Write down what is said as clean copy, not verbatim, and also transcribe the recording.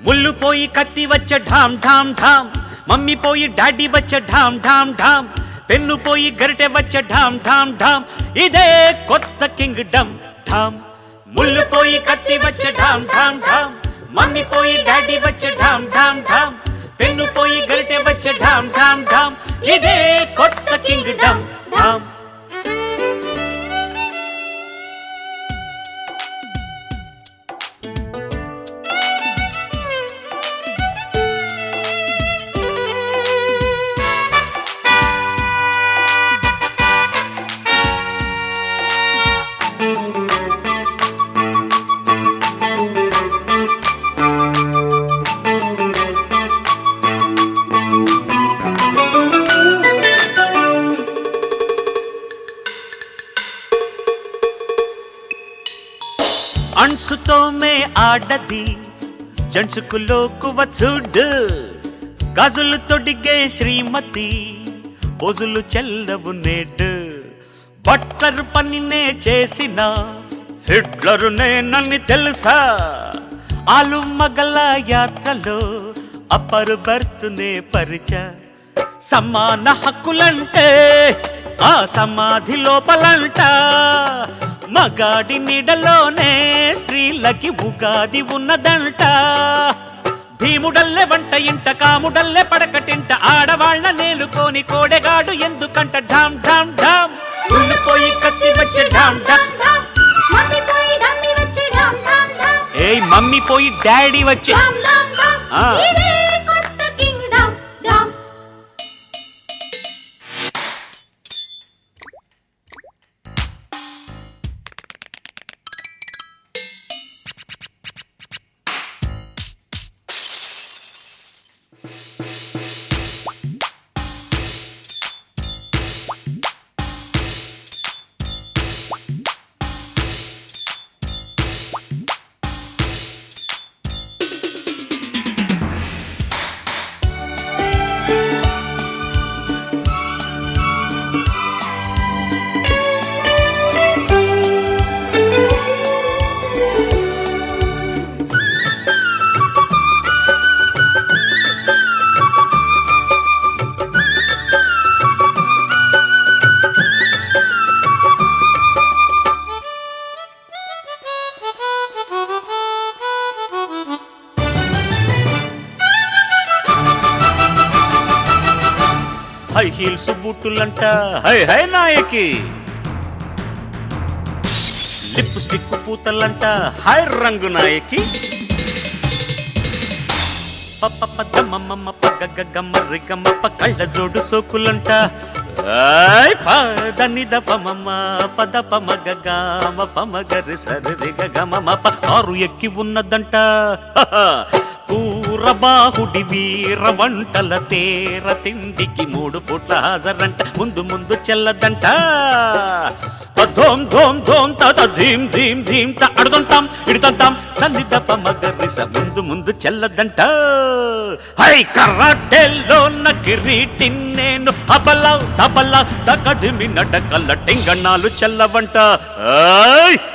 ముళ్ళు పోయి కత్తి వచ్చే ఢామ్ ఢామ్ ఢామ్, మమ్మీ పోయి డాడీ వచ్చే ఢామ్ ఢామ్ ఢామ్, పెన్ను పోయి గరిటె వచ్చే ఢామ్ ఢామ్ ఢామ్, ఇదే కొత్త కింగ్డమ్ ఢామ్. ముళ్ళు పోయి కత్తి వచ్చే ఢామ్ ఢామ్ ఢామ్, మమ్మీ పోయి డాడీ వచ్చే ఢామ్ ఢామ్ ఢామ్, పెన్ను పోయి గరిటె వచ్చే ఢామ్ ఢామ్ ఢామ్, ఇదే కొత్త కింగ్డమ్ ఢామ్. అణ్సుతోమే ఆడది జండ్సుకు లోకువ చూడు, గాజులు తొడిగే శ్రీమతి పోజులు చెల్లవు నేడు. బట్లర్ పనినే చేసిన హిట్లరు నేనని తెలుసా, ఆలు మగల యాత్రలో అప్పరు బర్తునే పరిచ. సమాన హక్కులంటే ఆ సమాధి లోపలంట, మగాడి నీడలోనే స్త్రీలకి ఉగాది ఉన్నదంట. భీముడల్లే వంట ఇంట, కాముడల్లే పడకటింట, ఆడవాళ్ల నేలుకోని కోడెగాడు ఎందుకంట ఢామ్ ఢామ్ ఢామ్. ఉండిపోయి కత్తి వచ్చే ఢామ్ ఢామ్, ఏయ్ మమ్మీ పోయి డాడీ వచ్చే. హై హీల్స్ బూటులంట హై హై నాయకి, లిప్ స్టిక్ పూతలంట హై రంగు నాయకి. పప్ప పగగమ్మర్రి గమ్మప్ప కళ్ళ జోడు సోకులంట, పదని దపమమ్మ పద పమగమ పమగరి సరి గమమ కారు ఎక్కి ఉన్నదంట. పూరబాహుడి వీర వంటల తేర తిండికి 3 పూట్ల హాజరంట, ముందు ముందు చెల్లదంట. ధోం ధోం ధోం త ధీం ధీం ధీం త అడుగుంటాం ఇడుతుంటాం సన్నిధప మగరిస ముందు ముందు చెల్లదంట. హై కరాటేలో నకిరీటి నేను అబలా తబలా తకడిమి నడకల టెంగణాలు చెల్లవంట.